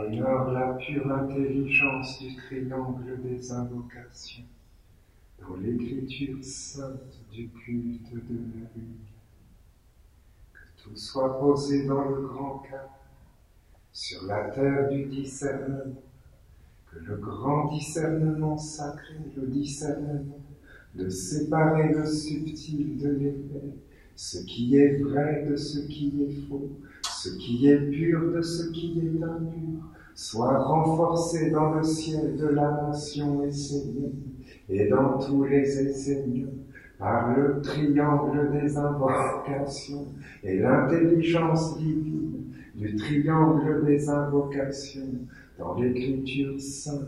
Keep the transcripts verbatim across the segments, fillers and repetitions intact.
J'honore la pure intelligence du triangle des invocations dans l'écriture sainte du culte de la lumière. Que tout soit posé dans le grand cadre, sur la terre du discernement, que le grand discernement sacré, le discernement de séparer le subtil de l'épais, ce qui est vrai de ce qui est faux, ce qui est pur de ce qui est impur, soit renforcé dans le ciel de la nation essénienne et dans tous les Esséniens par le triangle des invocations et l'intelligence divine du triangle des invocations dans l'écriture sainte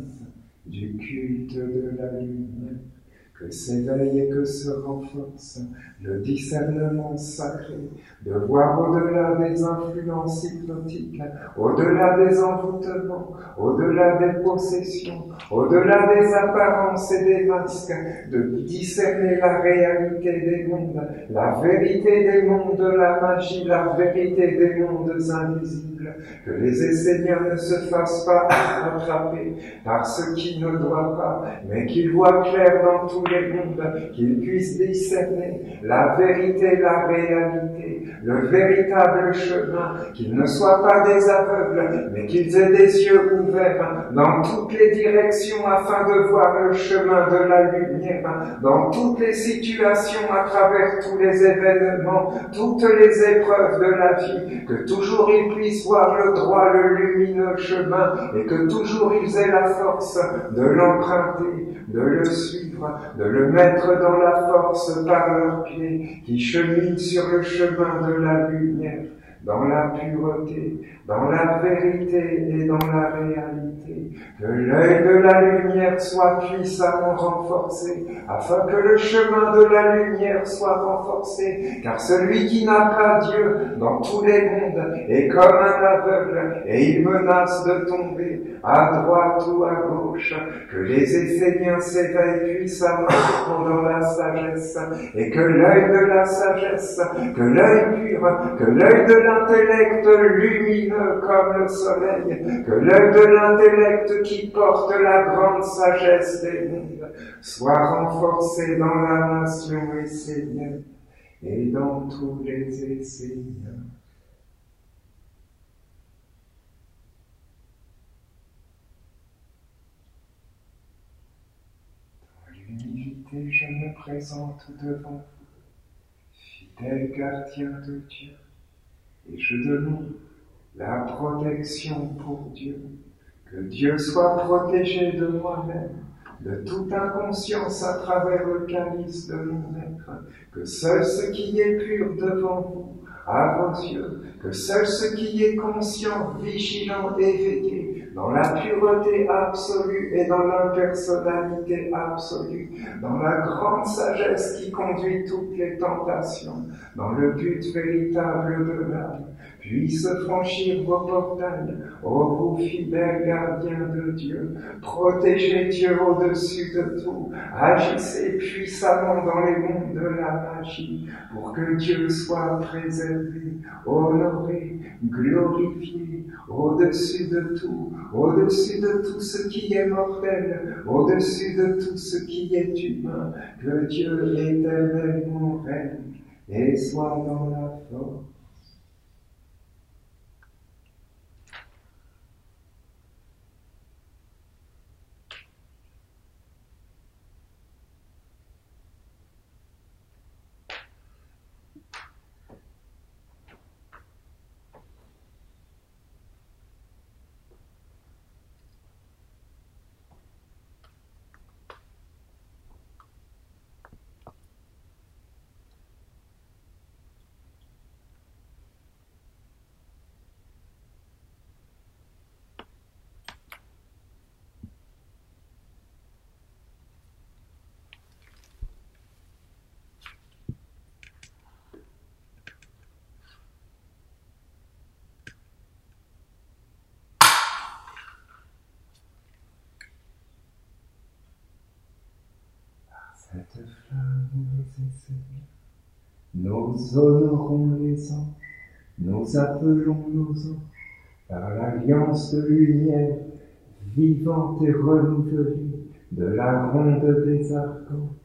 du culte de la lumière. Que s'éveille et que se renforce le discernement sacré de voir au-delà des influences hypnotiques, au-delà des envoûtements, au-delà des possessions, au-delà des apparences et des masques, de discerner la réalité des mondes, la vérité des mondes de la magie, la vérité des mondes invisibles. Que les Esséniens ne se fassent pas attraper par ce qui ne doit pas, mais qu'ils voient clair dans tous les mondes, qu'ils puissent discerner la vérité, la réalité, le véritable chemin, qu'ils ne soient pas des aveugles, mais qu'ils aient des yeux ouverts dans toutes les directions afin de voir le chemin de la lumière, dans toutes les situations, à travers tous les événements, toutes les épreuves de la vie, que toujours ils puissent voir le droit, le lumineux chemin, et que toujours ils aient la force de l'emprunter, de le suivre, de le mettre dans la force par leurs pieds, qui cheminent sur le chemin de la lumière, dans la pureté, dans la vérité et dans la réalité. Que l'œil de la lumière soit puissamment renforcé, afin que le chemin de la lumière soit renforcé, car celui qui n'a pas Dieu dans tous les mondes est comme un aveugle, et il menace de tomber à droite ou à gauche. Que les Esséniens s'éveillent puissamment dans la sagesse, et que l'œil de la sagesse, que l'œil pur, que l'œil de l'intellect lumineux comme le soleil, que l'œil de l'intellect qui porte la grande sagesse des mondes soit renforcé dans la nation essénienne et dans tous les Esséniens. Dans l'humilité, je me présente devant vous, fidèle gardien de Dieu, et je demande la protection pour Dieu. Que Dieu soit protégé de moi-même, de toute inconscience à travers le calice de mon être. Que seul ce qui est pur devant vous, à vos yeux, que seul ce qui est conscient, vigilant, éveillé, dans la pureté absolue et dans l'impersonnalité absolue, dans la grande sagesse qui conduit toutes les tentations, dans le but véritable de l'âme, puisse franchir vos portails, ô vous fidèles gardiens de Dieu. Protégez Dieu au-dessus de tout, agissez puissamment dans les mondes de la magie, pour que Dieu soit préservé, honoré, glorifié, au-dessus de tout, au-dessus de tout ce qui est mortel, au-dessus de tout ce qui est humain. Que Dieu éternellement règne et soit dans la force. Cette flamme, nous essayons, nous honorons les anges, nous appelons nos anges, par l'alliance de lumière vivante et renouvelée de la ronde des archanges.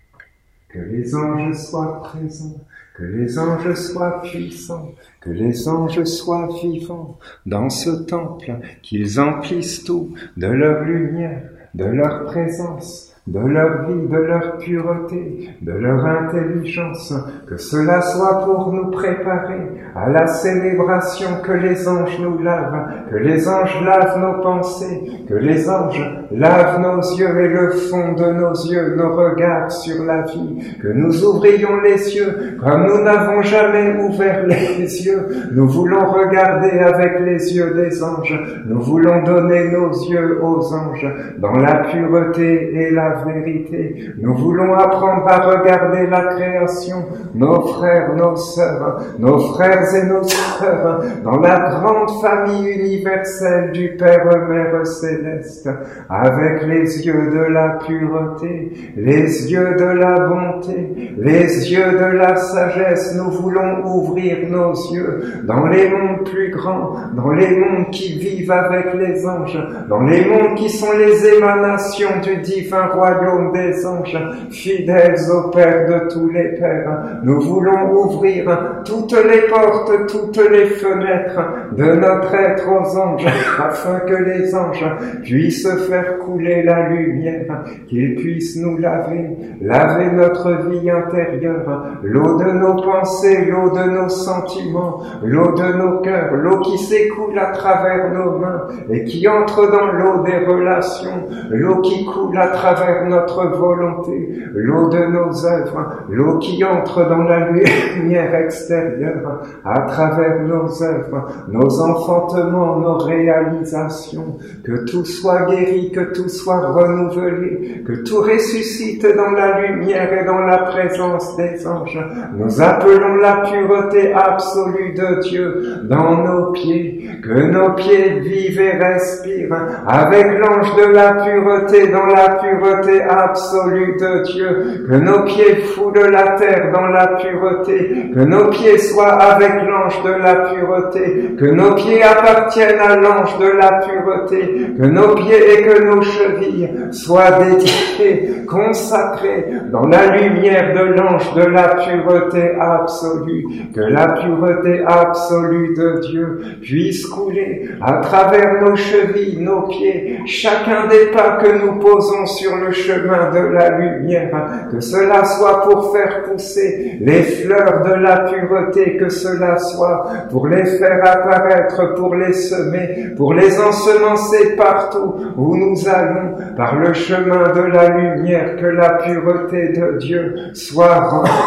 Que les anges soient présents, que les anges soient puissants, que les anges soient vivants dans ce temple, qu'ils emplissent tout de leur lumière, de leur présence, de leur vie, de leur pureté, de leur intelligence, que cela soit pour nous préparer à la célébration, que les anges nous lavent, que les anges lavent nos pensées, que les anges lavent nos yeux et le fond de nos yeux, nos regards sur la vie, que nous ouvrions les yeux comme nous n'avons jamais ouvert les yeux. Nous voulons regarder avec les yeux des anges, nous voulons donner nos yeux aux anges dans la pureté et la vérité. Nous voulons apprendre à regarder la création, nos frères, nos sœurs, nos frères et nos sœurs, dans la grande famille universelle du Père Mère Céleste, avec les yeux de la pureté, les yeux de la bonté, les yeux de la sagesse. Nous voulons ouvrir nos yeux dans les mondes plus grands, dans les mondes qui vivent avec les anges, dans les mondes qui sont les émanations du divin royaume des anges, fidèles au Père de tous les pères. Nous voulons ouvrir toutes les portes, toutes les fenêtres de notre être aux anges, afin que les anges puissent faire couler la lumière, qu'ils puissent nous laver, laver notre vie intérieure, l'eau de nos pensées, l'eau de nos sentiments, l'eau de nos cœurs, l'eau qui s'écoule à travers nos mains et qui entre dans l'eau des relations, l'eau qui coule à travers notre volonté, l'eau de nos œuvres, l'eau qui entre dans la lumière extérieure à travers nos œuvres, nos enfantements, nos réalisations, que tout soit guéri, que tout soit renouvelé, que tout ressuscite dans la lumière et dans la présence des anges. Nous appelons la pureté absolue de Dieu dans nos pieds, que nos pieds vivent et respirent avec l'ange de la pureté dans la pureté absolue de Dieu, que nos pieds foulent la terre dans la pureté, que nos pieds soient avec l'ange de la pureté, que nos pieds appartiennent à l'ange de la pureté, que nos pieds et que nos chevilles soient dédiés, consacrés dans la lumière de l'ange de la pureté absolue, que la pureté absolue de Dieu puisse couler à travers nos chevilles, nos pieds, chacun des pas que nous posons sur le chemin de la lumière, que cela soit pour faire pousser les fleurs de la pureté, que cela soit pour les faire apparaître, pour les semer, pour les ensemencer partout où nous allons, par le chemin de la lumière, que la pureté de Dieu soit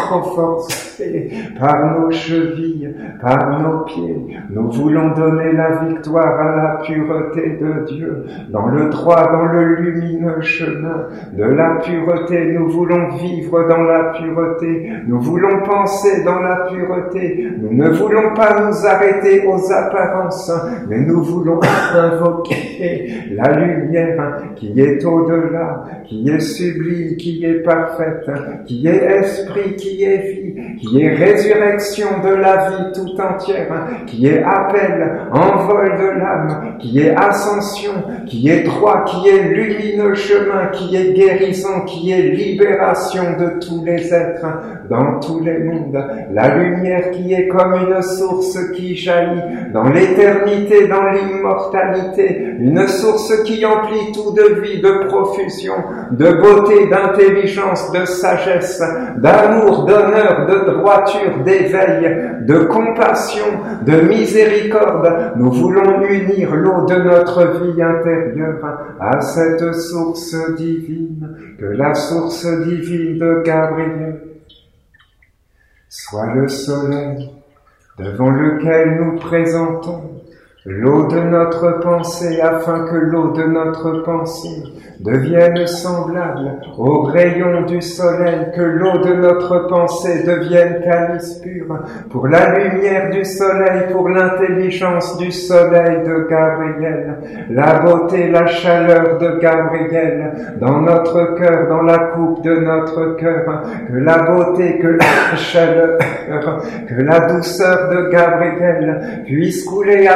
renforcée par nos chevilles, par nos pieds. Nous voulons donner la victoire à la pureté de Dieu, dans le droit, dans le lumineux chemin de la pureté. Nous voulons vivre dans la pureté, nous voulons penser dans la pureté, nous ne voulons pas nous arrêter aux apparences, mais nous voulons invoquer la lumière qui est au-delà, qui est sublime, qui est parfaite, qui est esprit, qui est vie, qui est résurrection de la vie tout entière, qui est appel, envol de l'âme, qui est ascension, qui est droit, qui est lumineux chemin, qui est guérison, qui est libération de tous les êtres dans tous les mondes. La lumière qui est comme une source qui jaillit dans l'éternité, dans l'immortalité, une source qui emplit tout de vie, de profusion, de beauté, d'intelligence, de sagesse, d'amour, d'honneur, de droiture, d'éveil, de compassion, de miséricorde. Nous voulons unir l'eau de notre vie intérieure à cette source divine, que la source divine de Gabriel soit le soleil devant lequel nous présentons l'eau de notre pensée, afin que l'eau de notre pensée devienne semblable aux rayons du soleil, que l'eau de notre pensée devienne calice pur pour la lumière du soleil, pour l'intelligence du soleil de Gabriel, la beauté, la chaleur de Gabriel dans notre cœur, dans la coupe de notre cœur, que la beauté, que la chaleur, que la douceur de Gabriel puisse couler à travers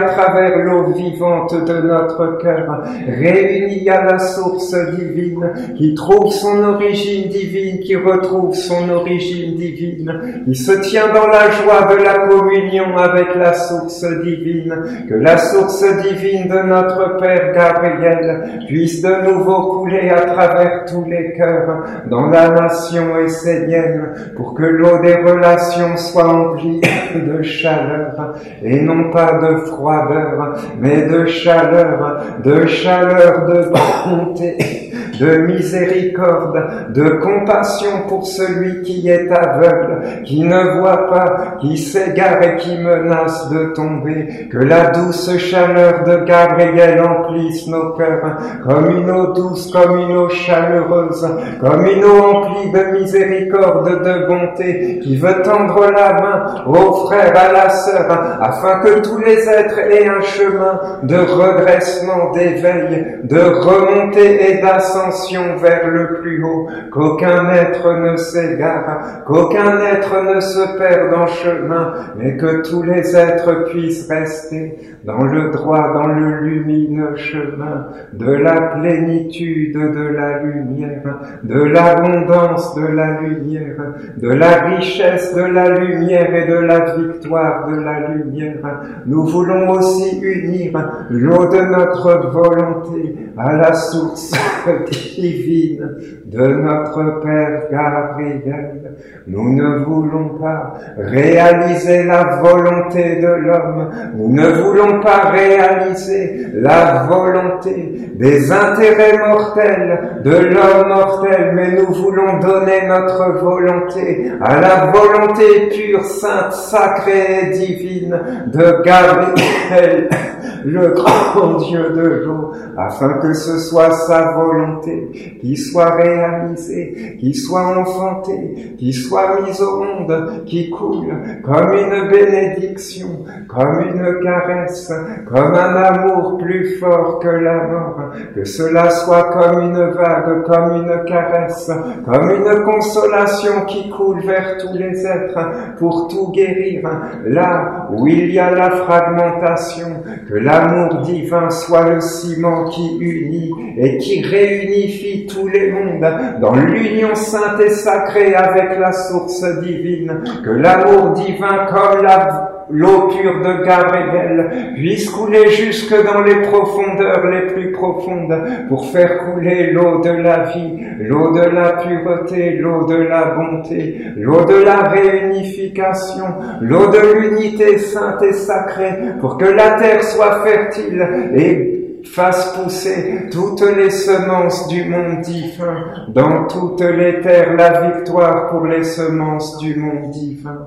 travers l'eau vivante de notre cœur, réunis à la source divine, qui trouve son origine divine, qui retrouve son origine divine, qui se tient dans la joie de la communion avec la source divine, que la source divine de notre Père Gabriel puisse de nouveau couler à travers tous les cœurs dans la nation essénienne, pour que l'eau des relations soit emplie de chaleur, et non pas de froideur, mais de chaleur, de chaleur, de bonté, de miséricorde, de compassion pour celui qui est aveugle, qui ne voit pas, qui s'égare et qui menace de tomber. Que la douce chaleur de Gabriel emplisse nos cœurs, comme une eau douce, comme une eau chaleureuse, comme une eau emplie de miséricorde, de bonté, qui veut tendre la main au frère, à la sœur, afin que tous les êtres aient un chemin de redressement, d'éveil, de remontée et d'ascension vers le plus haut, qu'aucun être ne s'égare, qu'aucun être ne se perde en chemin, mais que tous les êtres puissent rester dans le droit, dans le lumineux chemin de la plénitude de la lumière, de l'abondance de la lumière, de la richesse de la lumière et de la victoire de la lumière. Nous voulons aussi unir l'eau de notre volonté à la source divine de notre Père Gabriel. Nous ne voulons pas réaliser la volonté de l'homme, nous ne voulons pas réaliser la volonté des intérêts mortels de l'homme mortel, mais nous voulons donner notre volonté à la volonté pure, sainte, sacrée et divine de Gabriel, le grand Dieu de l'eau, afin que ce soit sa volonté qui soit réalisée, qui soit enfantée, qui soit mise au monde, qui coule comme une bénédiction, comme une caresse, comme un amour plus fort que la mort, que cela soit comme une vague, comme une caresse, comme une consolation qui coule vers tous les êtres pour tout guérir. Là où il y a la fragmentation, que l'amour divin soit le ciment qui unit et qui réunifie tous les mondes dans l'union sainte et sacrée avec la source divine, que l'amour divin comme la l'eau pure de Gabriel puisse couler jusque dans les profondeurs les plus profondes pour faire couler l'eau de la vie, l'eau de la pureté, l'eau de la bonté, l'eau de la réunification, l'eau de l'unité sainte et sacrée, pour que la terre soit fertile et fasse pousser toutes les semences du monde divin, dans toutes les terres la victoire pour les semences du monde divin.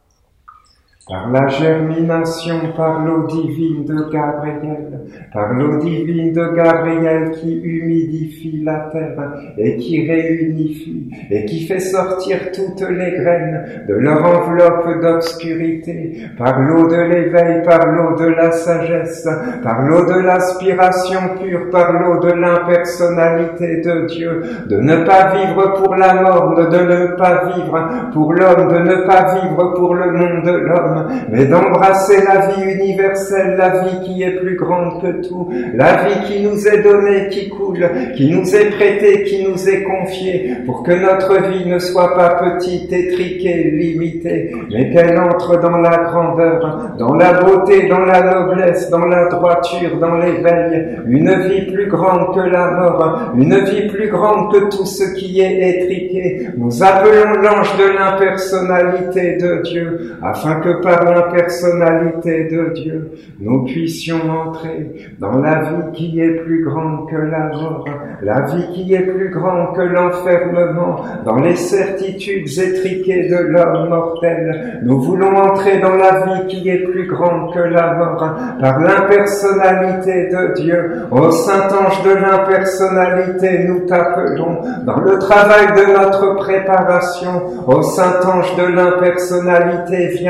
Par la germination, par l'eau divine de Gabriel, par l'eau divine de Gabriel qui humidifie la terre et qui réunifie et qui fait sortir toutes les graines de leur enveloppe d'obscurité, par l'eau de l'éveil, par l'eau de la sagesse, par l'eau de l'aspiration pure, par l'eau de l'impersonnalité de Dieu, de ne pas vivre pour la mort, de ne pas vivre pour l'homme, de ne pas vivre pour le monde de l'homme, mais d'embrasser la vie universelle, la vie qui est plus grande que tout, la vie qui nous est donnée, qui coule, qui nous est prêtée, qui nous est confiée, pour que notre vie ne soit pas petite, étriquée, limitée, mais qu'elle entre dans la grandeur, dans la beauté, dans la noblesse, dans la droiture, dans l'éveil, une vie plus grande que la mort, une vie plus grande que tout ce qui est étriqué. Nous appelons l'ange de l'impersonnalité de Dieu, afin que par l'impersonnalité de Dieu, nous puissions entrer dans la vie qui est plus grande que la mort, la vie qui est plus grande que l'enfermement, dans les certitudes étriquées de l'homme mortel. Nous voulons entrer dans la vie qui est plus grande que la mort, par l'impersonnalité de Dieu. Ô Saint-Ange de l'impersonnalité, nous t'appelons dans le travail de notre préparation. Ô Saint-Ange de l'impersonnalité, viens et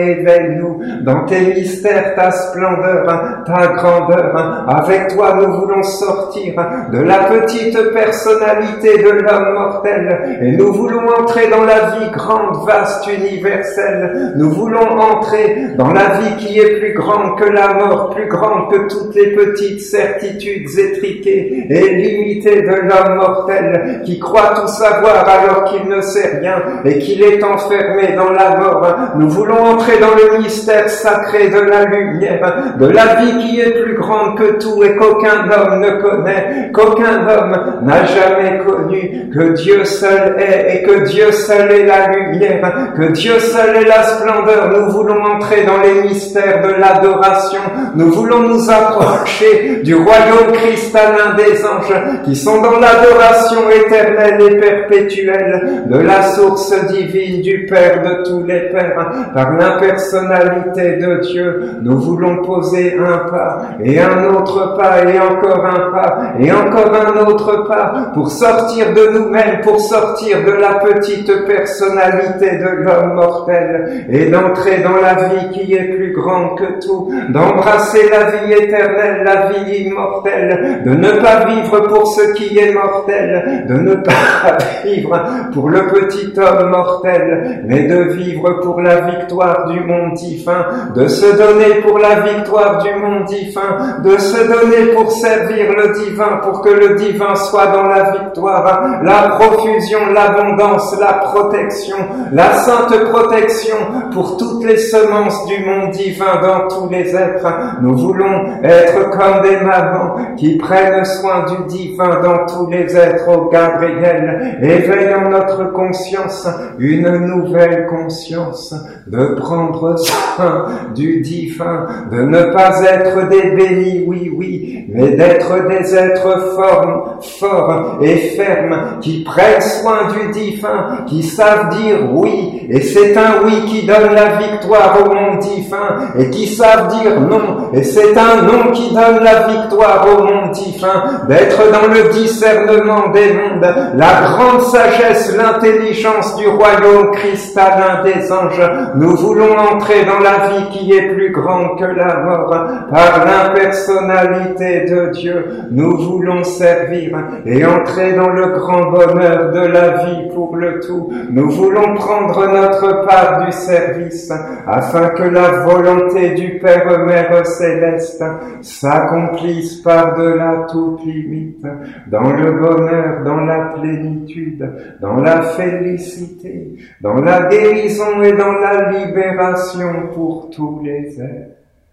révèle-nous dans tes mystères, ta splendeur, ta grandeur. Avec toi, nous voulons sortir de la petite personnalité de l'homme mortel et nous voulons entrer dans la vie grande, vaste, universelle. Nous voulons entrer dans la vie qui est plus grande que la mort, plus grande que toutes les petites certitudes étriquées et limitées de l'homme mortel qui croit tout savoir alors qu'il ne sait rien et qu'il est enfermé dans la mort. Nous voulons entrer dans le mystère sacré de la lumière, de la vie qui est plus grande que tout et qu'aucun homme ne connaît, qu'aucun homme n'a jamais connu, que Dieu seul est et que Dieu seul est la lumière, que Dieu seul est la splendeur. Nous voulons entrer dans les mystères de l'adoration. Nous voulons nous approcher du royaume cristallin des anges qui sont dans l'adoration éternelle et perpétuelle de la source divine du Père de tous les Pères. Par l'impersonnalité de Dieu, nous voulons poser un pas et un autre pas et encore un pas et encore un autre pas pour sortir de nous-mêmes, pour sortir de la petite personnalité de l'homme mortel et d'entrer dans la vie qui est plus grande que tout, d'embrasser la vie éternelle, la vie immortelle, de ne pas vivre pour ce qui est mortel, de ne pas vivre pour le petit homme mortel, mais de vivre pour la victoire du monde divin, de se donner pour la victoire du monde divin, de se donner pour servir le divin, pour que le divin soit dans la victoire, la profusion, l'abondance, la protection, la sainte protection pour toutes les semences du monde divin dans tous les êtres. Nous voulons être comme des mamans qui prennent soin du divin dans tous les êtres. Ô Gabriel, éveille en notre conscience une nouvelle conscience, de prendre soin du divin, de ne pas être des bénis, oui, oui, mais d'être des êtres forts, forts et fermes, qui prennent soin du divin, qui savent dire oui, et c'est un oui qui donne la victoire au monde divin, et qui savent dire non, et c'est un non qui donne la victoire au monde divin, d'être dans le discernement des mondes, la grande sagesse, l'intelligence du royaume cristallin des anges. Nous voulons entrer dans la vie qui est plus grande que la mort, par l'impersonnalité de Dieu. Nous voulons servir et entrer dans le grand bonheur de la vie pour le tout. Nous voulons prendre notre part du service, afin que la volonté du Père Mère Céleste s'accomplisse par-delà toute limite, dans le bonheur, dans la plénitude, dans la félicité, dans la guérison et dans la libération pour tous les êtres.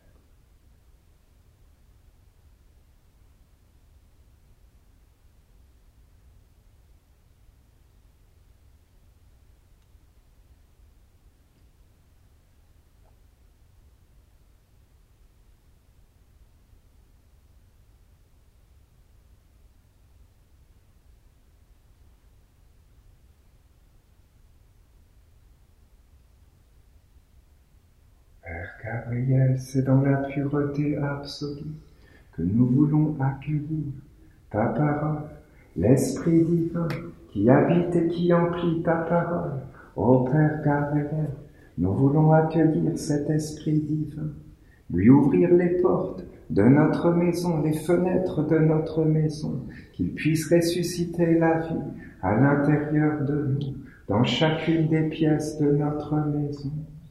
Gabriel, c'est dans la pureté absolue que nous voulons accueillir ta parole, l'Esprit divin qui habite et qui emplit ta parole. Ô Père Gabriel, nous voulons accueillir cet Esprit divin, lui ouvrir les portes de notre maison, les fenêtres de notre maison, qu'il puisse ressusciter la vie à l'intérieur de nous, dans chacune des pièces de notre maison.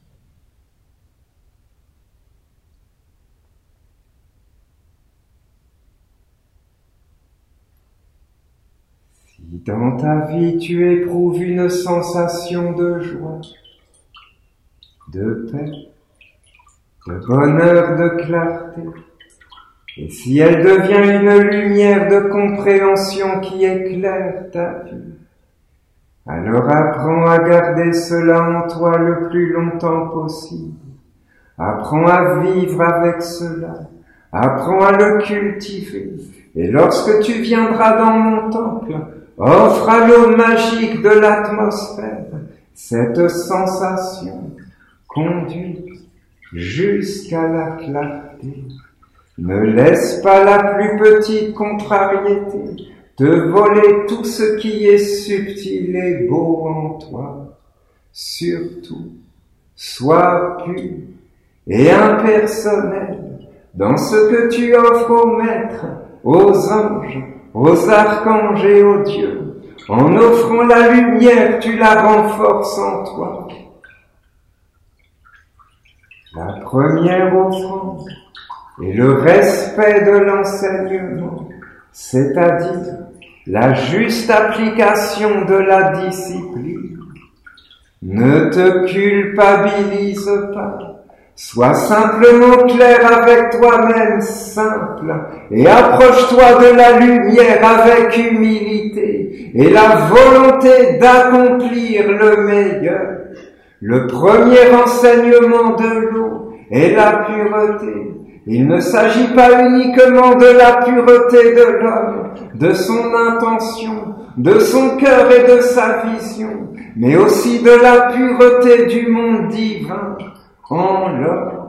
Si dans ta vie tu éprouves une sensation de joie, de paix, de bonheur, de clarté, et si elle devient une lumière de compréhension qui éclaire ta vie, alors apprends à garder cela en toi le plus longtemps possible. Apprends à vivre avec cela. Apprends à le cultiver. Et lorsque tu viendras dans mon temple, offre à l'eau magique de l'atmosphère cette sensation conduite jusqu'à la clarté. Ne laisse pas la plus petite contrariété te voler tout ce qui est subtil et beau en toi. Surtout, Sois pur et impersonnel dans ce que tu offres aux maîtres, aux anges, aux archanges et aux dieux. En offrant la lumière, tu la renforces en toi. La première offrande est le respect de l'enseignement, c'est-à-dire la juste application de la discipline. Ne te culpabilise pas. Sois simplement clair avec toi-même, simple, et approche-toi de la lumière avec humilité et la volonté d'accomplir le meilleur. Le premier enseignement de l'eau est la pureté. Il ne s'agit pas uniquement de la pureté de l'homme, de son intention, de son cœur et de sa vision, mais aussi de la pureté du monde divin en l'homme.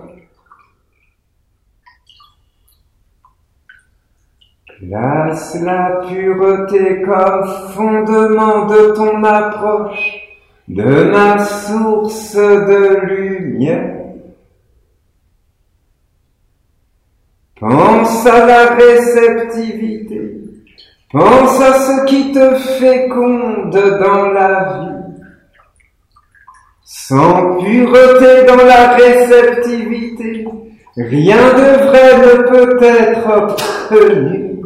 Place la pureté comme fondement de ton approche de ma source de lumière. Pense à la réceptivité, pense à ce qui te féconde dans la vie. Sans pureté dans la réceptivité, rien de vrai ne peut être obtenu.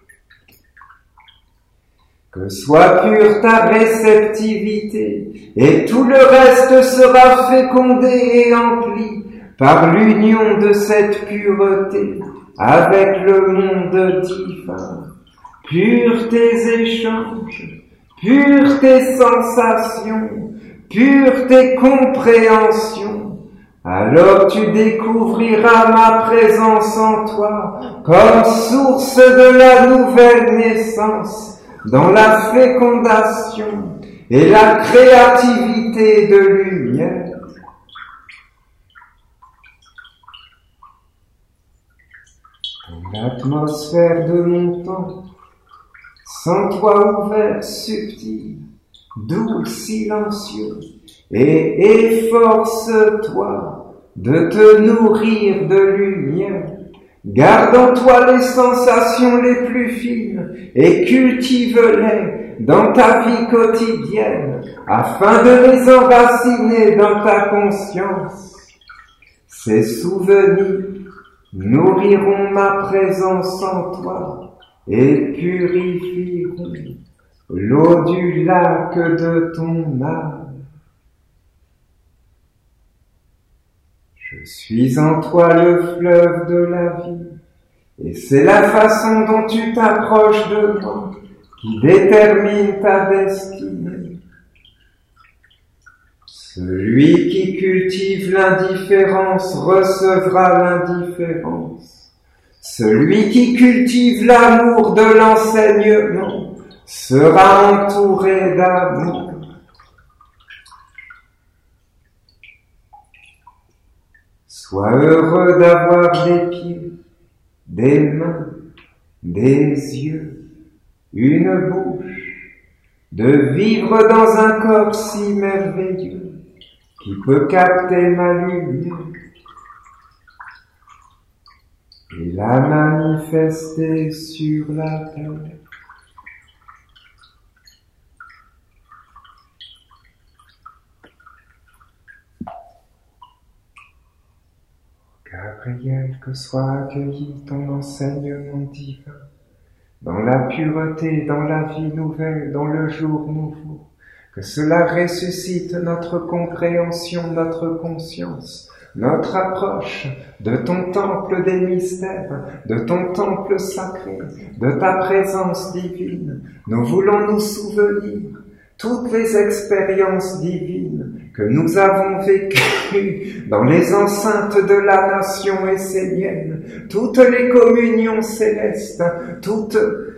Que soit pure ta réceptivité, et tout le reste sera fécondé et empli par l'union de cette pureté avec le monde divin. Pure tes échanges, pure tes sensations, pure tes compréhensions, alors tu découvriras ma présence en toi comme source de la nouvelle naissance, dans la fécondation et la créativité de lumière. Dans l'atmosphère de mon temps, sens-toi ouvert, subtil, doux, silencieux, et efforce-toi de te nourrir de lumière. Garde en toi les sensations les plus fines et cultive-les dans ta vie quotidienne afin de les enraciner dans ta conscience. Ces souvenirs nourriront ma présence en toi et purifieront l'eau du lac de ton âme. Je suis en toi le fleuve de la vie, et c'est la façon dont tu t'approches de moi qui détermine ta destinée. Celui qui cultive l'indifférence recevra l'indifférence. Celui qui cultive l'amour de l'enseignement sera entouré d'amour. Sois heureux d'avoir des pieds, des mains, des yeux, une bouche, de vivre dans un corps si merveilleux qui peut capter ma lumière et la manifester sur la terre. Gabriel, que soit accueilli ton enseignement divin, dans la pureté, dans la vie nouvelle, dans le jour nouveau, que cela ressuscite notre compréhension, notre conscience, notre approche de ton temple des mystères, de ton temple sacré, de ta présence divine. Nous voulons nous souvenir toutes les expériences divines que nous avons vécues dans les enceintes de la nation essénienne, toutes les communions célestes, toutes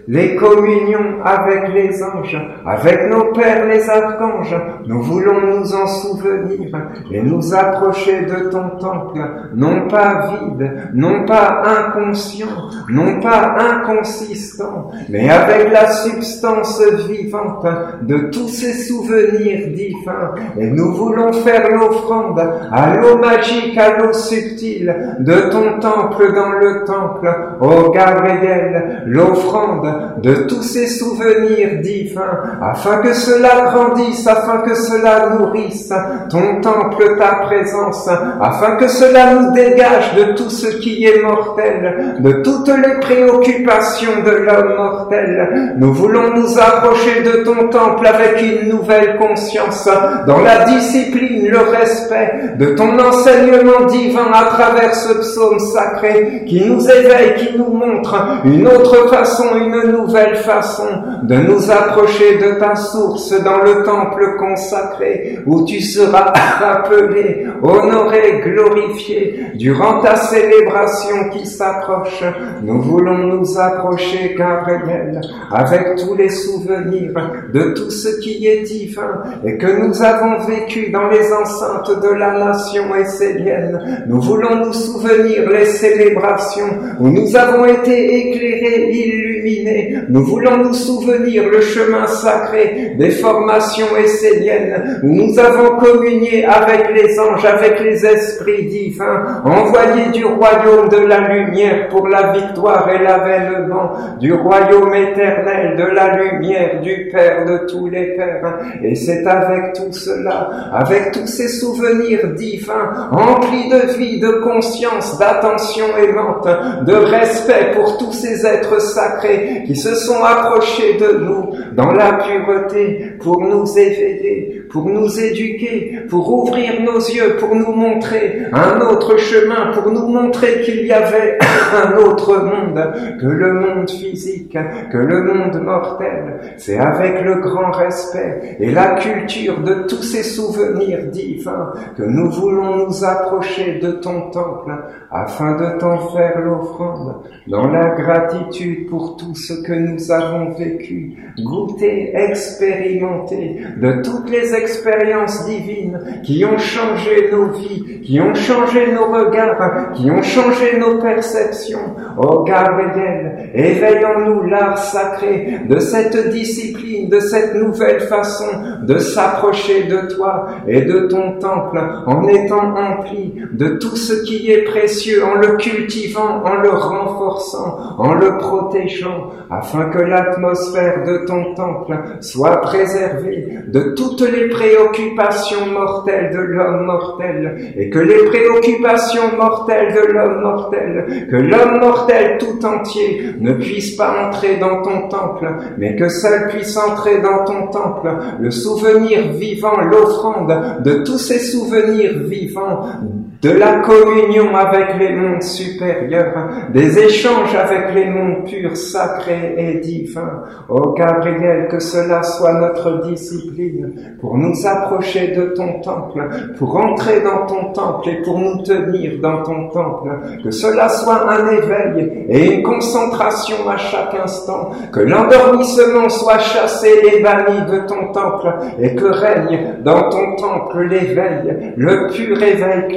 les communions avec les anges, avec nos pères les archanges. Nous voulons nous en souvenir et nous approcher de ton temple, non pas vide, non pas inconscient, non pas inconsistant, mais avec la substance vivante de tous ces souvenirs divins. Et nous voulons faire l'offrande à l'eau magique, à l'eau subtile de ton temple dans le temple, ô Gabriel, l'offrande de tous ces souvenirs divins, afin que cela grandisse, afin que cela nourrisse ton temple, ta présence, afin que cela nous dégage de tout ce qui est mortel, de toutes les préoccupations de l'homme mortel. Nous voulons nous approcher de ton temple avec une nouvelle conscience, dans la discipline, le respect de ton enseignement divin à travers ce psaume sacré qui nous éveille, qui nous montre une autre façon, une nouvelle façon de nous approcher de ta source dans le temple consacré où tu seras rappelé, honoré, glorifié durant ta célébration qui s'approche. Nous voulons nous approcher, Gabriel, avec tous les souvenirs de tout ce qui est divin et que nous avons vécu dans les enceintes de la nation essénienne. Nous voulons nous souvenir les célébrations où nous avons été éclairés, illuminés. Nous voulons nous souvenir le chemin sacré des formations esséniennes où nous avons communié avec les anges, avec les esprits divins, envoyés du royaume de la lumière pour la victoire et l'avènement du royaume éternel, de la lumière du Père de tous les pères. Et c'est avec tout cela, avec tous ces souvenirs divins, emplis de vie, de conscience, d'attention aimante, de respect pour tous ces êtres sacrés qui se sont approchés de nous dans la pureté pour nous éveiller, pour nous éduquer, pour ouvrir nos yeux, pour nous montrer un autre chemin, pour nous montrer qu'il y avait un autre monde que le monde physique, que le monde mortel. C'est avec le grand respect et la culture de tous ces souvenirs divins que nous voulons nous approcher de ton temple afin de t'en faire l'offrande dans la gratitude pour tout ce que nous avons vécu, goûté, expérimenté de toutes les expériences divines qui ont changé nos vies, qui ont changé nos regards, qui ont changé nos perceptions. Ô Gabriel, éveille en nous l'art sacré de cette discipline, de cette nouvelle façon de s'approcher de toi et de ton temple en étant empli de tout ce qui est précieux, en le cultivant, en le renforçant, en le protégeant, afin que l'atmosphère de ton temple soit préservée de toutes les préoccupations mortelles de l'homme mortel, et que les préoccupations mortelles de l'homme mortel, que l'homme mortel tout entier ne puisse pas entrer dans ton temple, mais que seul puisse entrer dans ton temple le souvenir vivant, l'offrande de tous ces souvenirs vivants, de la communion avec les mondes supérieurs, des échanges avec les mondes purs, sacrés et divins. Ô Gabriel, que cela soit notre discipline pour nous approcher de ton temple, pour entrer dans ton temple et pour nous tenir dans ton temple. Que cela soit un éveil et une concentration à chaque instant, que l'endormissement soit chassé et banni de ton temple et que règne dans ton temple l'éveil, le pur éveil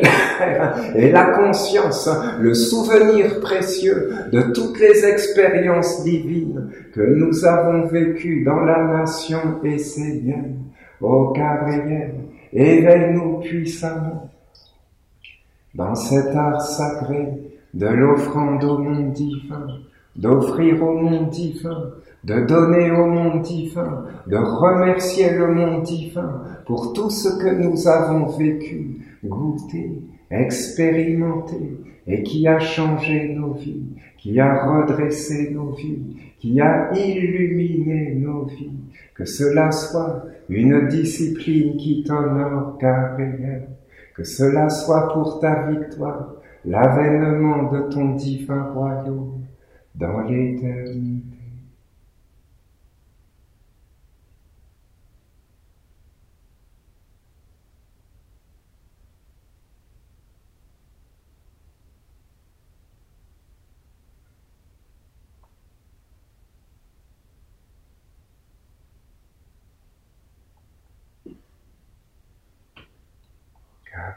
et la conscience, le souvenir précieux de toutes les expériences divines que nous avons vécues dans la nation essénienne. Ô Gabriel, éveille-nous puissamment dans cet art sacré de l'offrande au monde divin, d'offrir au monde divin, de donner au monde divin, de remercier le monde divin pour tout ce que nous avons vécu, goûté, expérimenté et qui a changé nos vies, qui a redressé nos vies, qui a illuminé nos vies. Que cela soit une discipline qui t'honore, Gabriel. Que cela soit pour ta victoire, l'avènement de ton divin royaume dans l'éternité.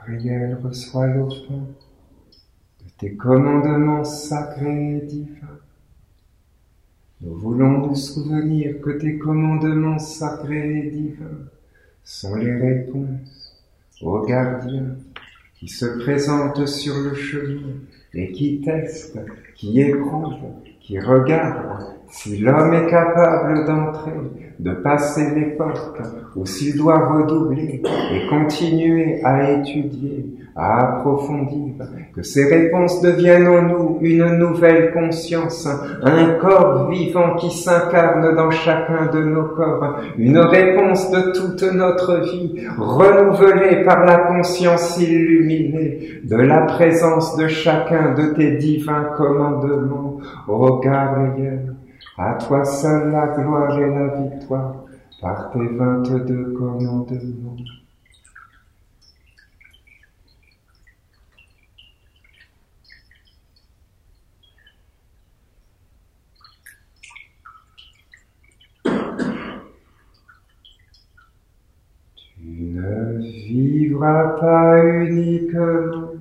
Gabriel reçoit l'offrande de tes commandements sacrés et divins. Nous voulons nous souvenir que tes commandements sacrés et divins sont les réponses aux gardiens qui se présentent sur le chemin et qui testent, qui éprouvent, qui regardent si l'homme est capable d'entrer, de passer les portes, ou s'il doit redoubler et continuer à étudier, à approfondir, que ces réponses deviennent en nous une nouvelle conscience, un corps vivant qui s'incarne dans chacun de nos corps, une réponse de toute notre vie, renouvelée par la conscience illuminée de la présence de chacun de tes divins commandements. Ô Gabriel, à toi seul la gloire et la victoire, par tes vingt-deux commandements. Tu ne vivras pas uniquement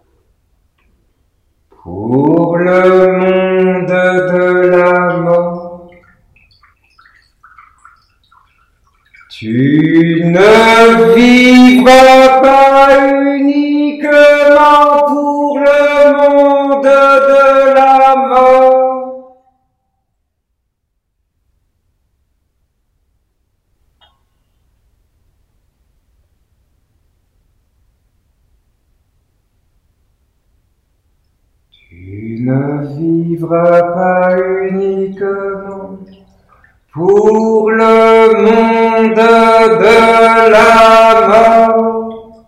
pour le monde de la mort. Tu ne vivras pas uniquement pour le monde de la mort. Tu ne vivras pas uniquement pour le monde de la mort.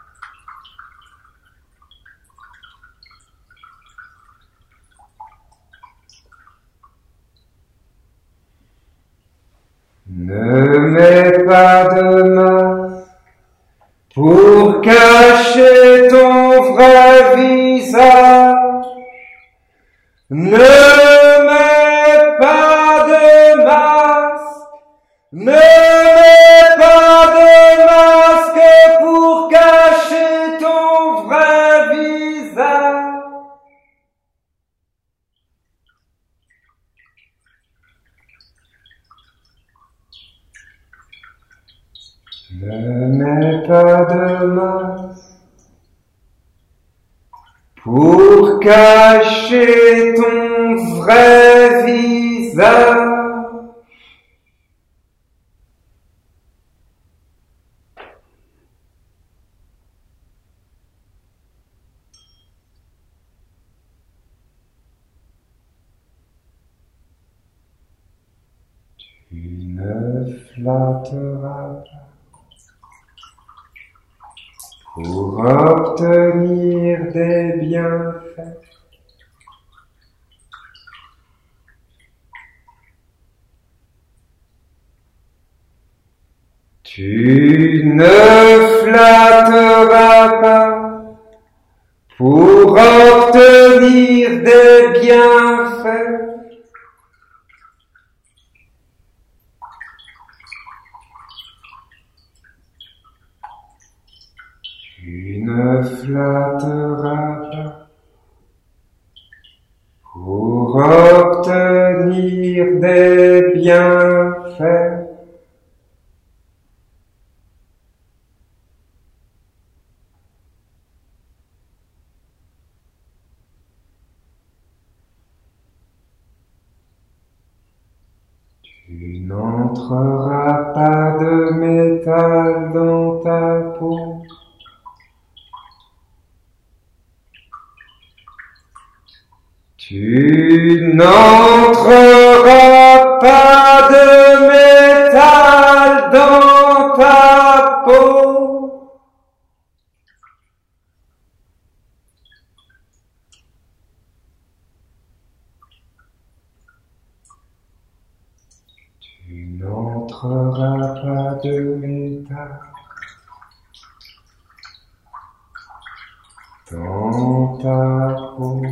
Ne mets pas de masque pour cacher ton vrai visage. Ne mets pas de masque, ne mets pas de masque pour cacher ton vrai visage. Ne mets pas de masque pour cacher ton vrai visage. Tu ne flatteras pas pour obtenir des bienfaits. Tu ne flatteras pas pour obtenir des bienfaits. Tu ne flatteras pas pour obtenir des bienfaits. Tu n'entreras pas de métal dans ta peau. Tu n'entreras pas de métal dans ta peau. Tu n'entreras pas de métal dans ta peau.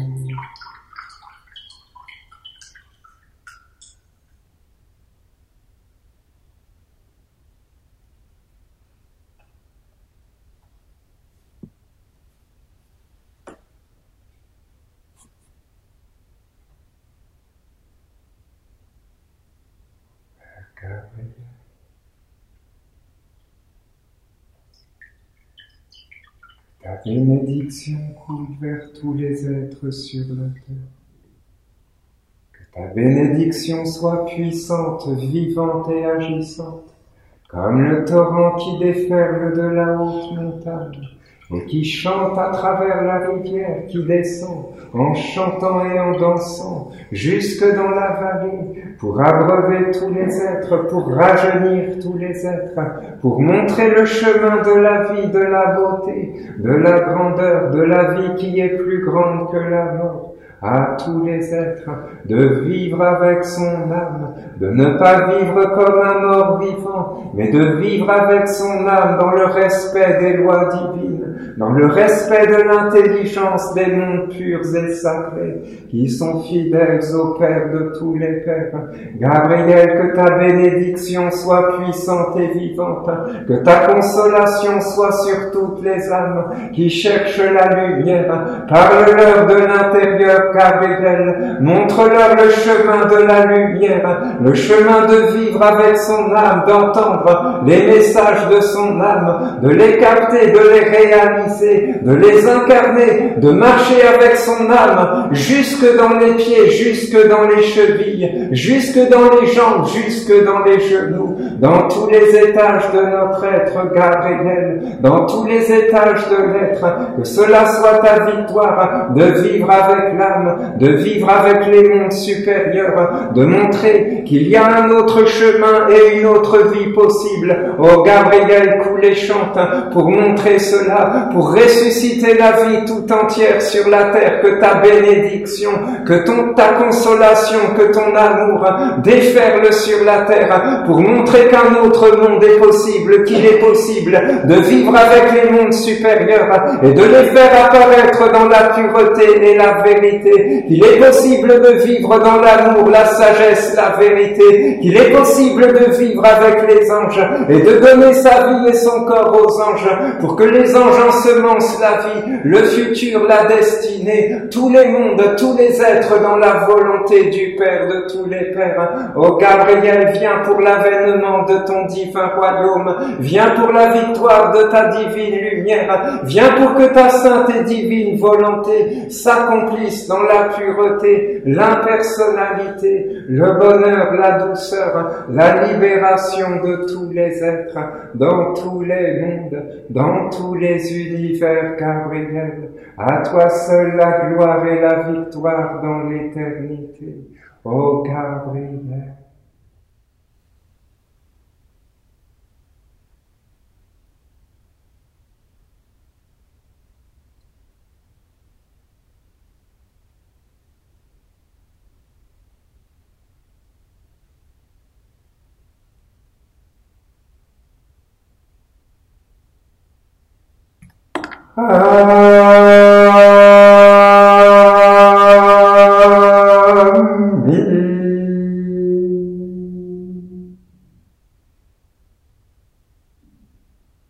bénédiction coule vers tous les êtres sur la terre. Que ta bénédiction soit puissante, vivante et agissante, comme le torrent qui déferle de la haute montagne et qui chante à travers la rivière qui descend, en chantant et en dansant, jusque dans la vallée, pour abreuver tous les êtres, pour rajeunir tous les êtres, pour montrer le chemin de la vie, de la beauté, de la grandeur, de la vie qui est plus grande que la mort, à tous les êtres, de vivre avec son âme, de ne pas vivre comme un mort vivant, mais de vivre avec son âme dans le respect des lois divines, dans le respect de l'intelligence des mondes purs et sacrés, qui sont fidèles au Père de tous les pères. Gabriel, que ta bénédiction soit puissante et vivante, que ta consolation soit sur toutes les âmes qui cherchent la lumière. Parle-leur de l'intérieur, Gabriel, montre-leur le chemin de la lumière, le chemin de vivre avec son âme, d'entendre les messages de son âme, de les capter, de les réaliser, de les incarner, de marcher avec son âme, jusque dans les pieds, jusque dans les chevilles, jusque dans les jambes, jusque dans les genoux, dans tous les étages de notre être, Gabriel, dans tous les étages de l'être, que cela soit ta victoire, de vivre avec l'âme, de vivre avec les mondes supérieurs, de montrer qu'il y a un autre chemin et une autre vie possible. Oh Gabriel, coule et chante pour montrer cela, pour ressusciter la vie tout entière sur la terre, que ta bénédiction, que ton, ta consolation, que ton amour déferle sur la terre, pour montrer qu'un autre monde est possible, qu'il est possible de vivre avec les mondes supérieurs et de les faire apparaître dans la pureté et la vérité, qu'il est possible de vivre dans l'amour, la sagesse, la vérité, qu'il est possible de vivre avec les anges et de donner sa vie et son corps aux anges pour que les anges ensemencent la vie, le futur, la destinée, tous les mondes, tous les êtres dans la volonté du Père de tous les pères. Oh Gabriel, viens pour l'avènement de ton divin royaume, viens pour la victoire de ta divine lumière, viens pour que ta sainte et divine volonté s'accomplisse dans la pureté, l'impersonnalité, le bonheur, la douceur, la libération de tous les êtres, dans tous les mondes, dans tous les univers, Gabriel. À toi seul la gloire et la victoire dans l'éternité. Ô Gabriel. Amen.